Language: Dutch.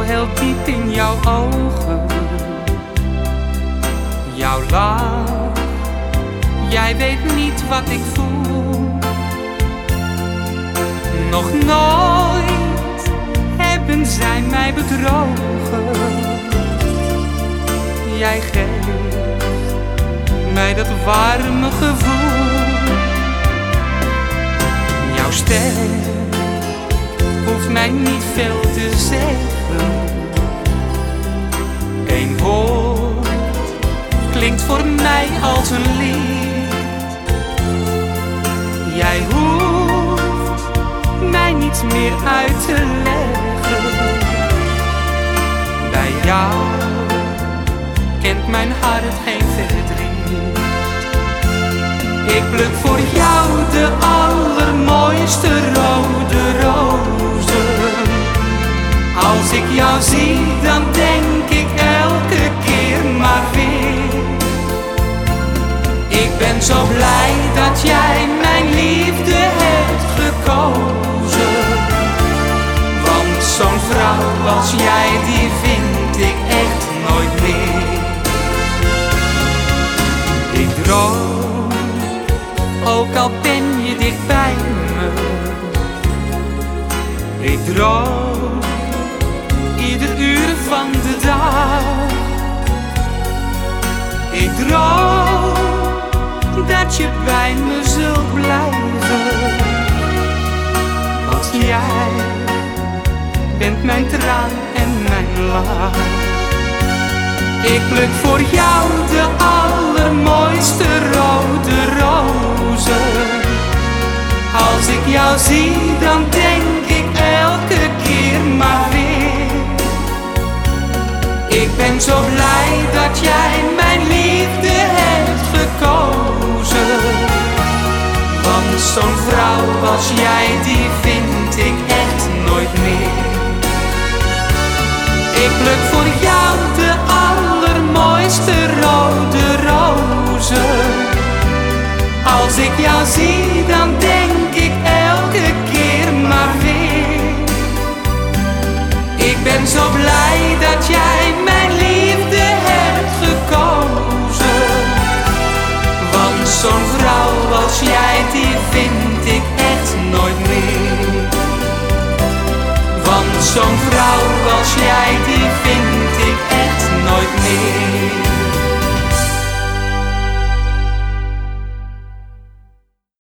heel diep in jouw ogen. Jouw lach, jij weet niet wat ik voel. Nog nooit hebben zij mij bedrogen. Jij geeft mij dat warme gevoel. Jouw stem hoeft mij niet veel te zeggen. Eén woord klinkt voor mij als een lied. Jij hoeft mij niets meer uit te leggen. Bij jou kent mijn hart geen verdriet. Ik pluk voor jou de allermooiste rode rozen. Als ik jou zie, dan denk ik elke keer maar weer. Ik ben zo blij dat jij mijn liefde hebt gekozen. Want zo'n vrouw als jij, die vind ik echt nooit meer. Ik droom, ook al ben je dicht bij me. Ik droom ieder uur van de dag. Ik droom dat je bij me zult blijven. Want jij bent mijn traan en mijn lach. Ik pluk voor jou de allermooiste rode rozen. Als ik jou zie, dan denk ik elke keer maar weer. Ik ben zo blij dat jij mijn liefde hebt gekozen. Want zo'n vrouw als jij, die vind ik echt nooit meer. Ik pluk voor jou de allermooiste rode rozen. Als ik jou zie, dan denk ik elke keer maar weer. Ik ben zo blij dat jij mijn liefde hebt gekozen. Want zo'n vrouw als jij, die vind ik echt nooit meer. Want zo'n vrouw als jij, die vind ik echt nooit meer.